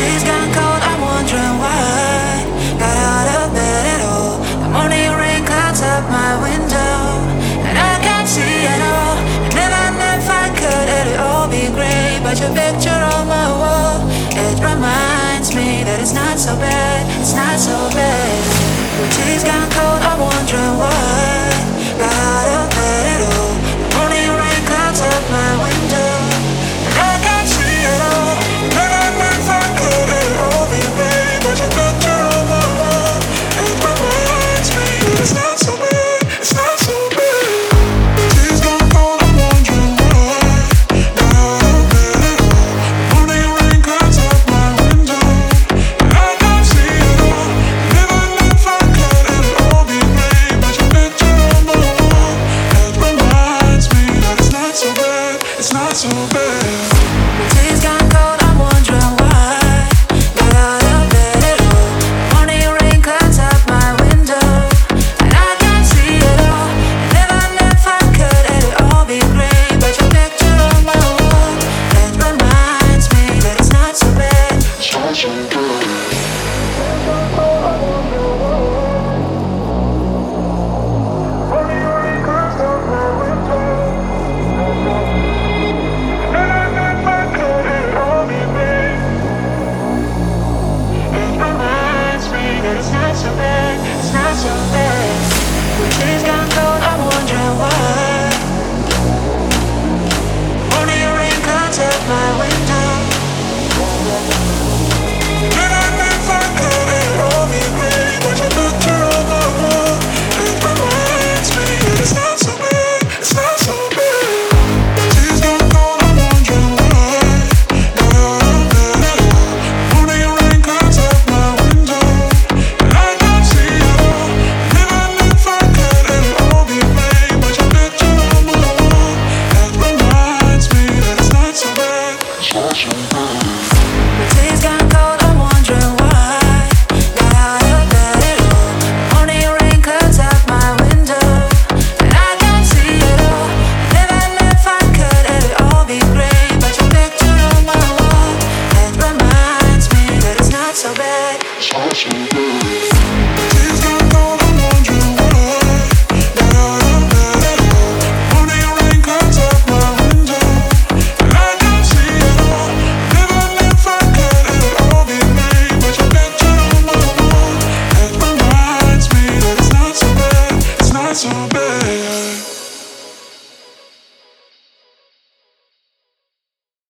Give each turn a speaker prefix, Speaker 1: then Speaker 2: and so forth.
Speaker 1: tea's gone cold, I'm wondering why. Got out of bed at all. The morning rain clouds up my window, and I can't see at all. And even if I could, it'd all be great. But your picture on my wall, it reminds me that it's not so bad, it's not so bad. The tea's gone cold, I'm wondering why. Got out of bed at all. The morning rain clouds up my window, and I can't see at all. Even if I could, it'd all be great. But your picture on my wall, it reminds me that it's not so bad, it's not so bad. The tea's gone cold, I'm wondering why. Got out of bed at all. The morning rain clouds up my window, and I can't see at all. Even if I could, it'd all be great. But your picture on my wall, it reminds me that it's not so bad, it's not so bad.